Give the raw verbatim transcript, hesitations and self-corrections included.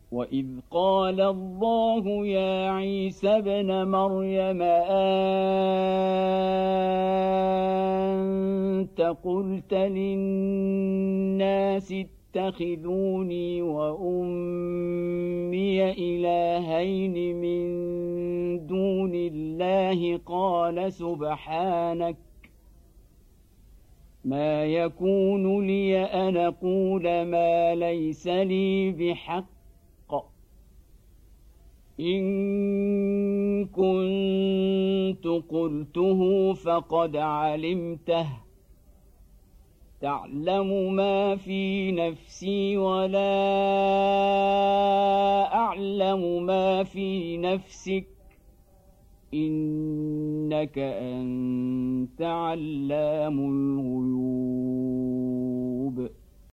وإذ قال الله يا عيسى ابن مريم أنت قلت للناس اتخذوني وأمي إلهين من دون الله قال سبحانك ما يكون لي أن أقول ما ليس لي بحق إن كنت قلته فقد علمته تعلم ما في نفسي ولا أعلم ما في نفسك إنك أنت علام الغيوب.